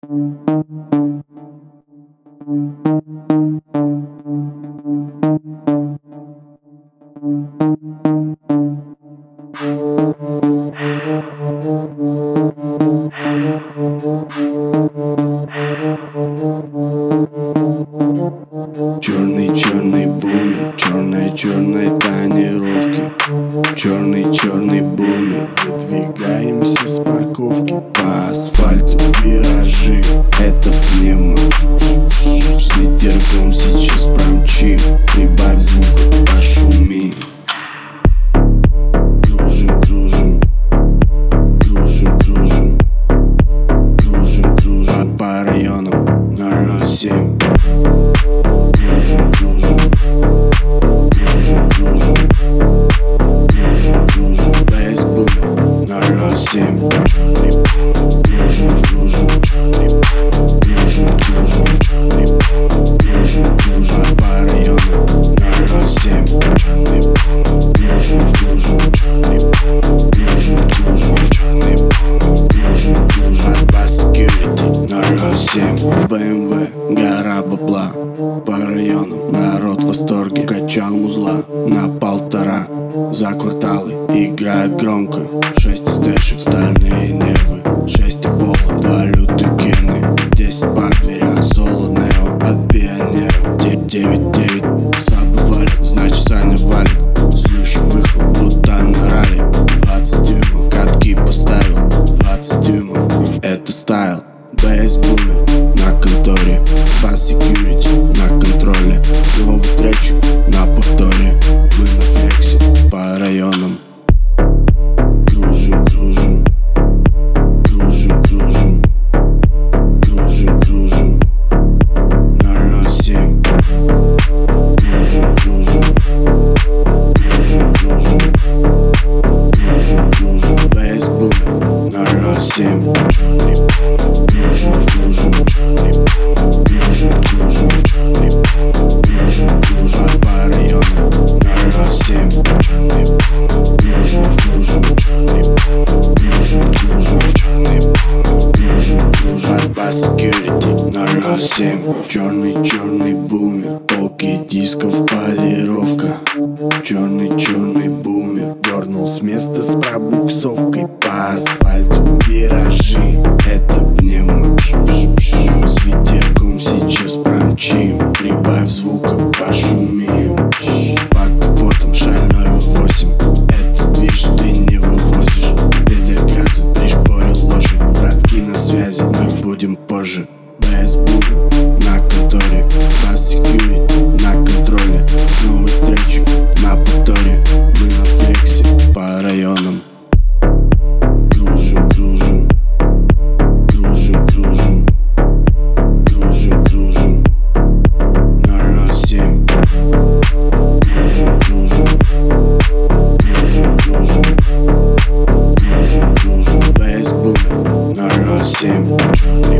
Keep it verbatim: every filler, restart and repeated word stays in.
Черный-черный бумер, черные-черные тонировки. Черный-черный бумер, выдвигаемся с парковки. По асфальту виражи, это пневмо. С ветерком сейчас промчим. Прибавь звук, пошуми. Кружим, кружим, кружим, кружим, кружим, кружим по районам ноль ноль семь. Кружим, кружим, кружим, кружим, кружим, кружим, бейс бумер ноль ноль семь. Черный бум, кружим, кружим, черный бум, кружим, кружим, черный бум, кружим, кружим по району ноль ноль семь. Черный бум, кружим, кружим, черный бум, кружим, кружим, черный бум, кружим, кружим по security ноль ноль семь. бэ эм вэ, гора бабла. По району народ в восторге. Качал музла на полтора. За кварталы играют громко. Шесть стэшек, стальные нервы. Шесть и пола, два лютых гены. Десять пар в дверях, соло нео от пионера. Девять девять, сабы валят, значит Саня валит. Слющий выхлоп, будто на ралли. Двадцать дюймов, катки поставил. Двадцать дюймов, это стайл. Бейс бумер на конторе. По секьюрити на контроле. Новый тречик на повторе. Мы на флексе по районам. Кружим, кружим, кружим, кружим, кружим, кружим ноль ноль семь. Кружим, кружим, кружим, кружим, кружим, кружим, бейс бумер ноль ноль семь. Черный бум, кружим, кружим, черный бум, кружим, кружим, черный бум, кружим, кружим по району ноль ноль семь. Черный бум, кружим, кружим, черный бум, кружим, кружим, черный бум, кружим, кружим по security ноль ноль семь. Черный-черный бумер, полки дисков полировка. Черный-черный бумер дернул с места с пробуксовкой. По асфальту виражи, это пневмо. С ветерком сейчас промчим. Прибавь звука, пошумим. Под капотом шальной вэ восемь. Это движ ты не вывозишь. Педаль газа пришпорил лошадь. Братки на связи, мы будем позже. Бейс бумер на конторе. По security на контроле. Новый тречик на повторе. Мы на флексе по районам. Кружим, кружим, кружим, кружим, кружим, кружим ноль ноль семь. Кружим, кружим, кружим, кружим, кружим, кружим, бейс бумер ноль ноль семь. Черный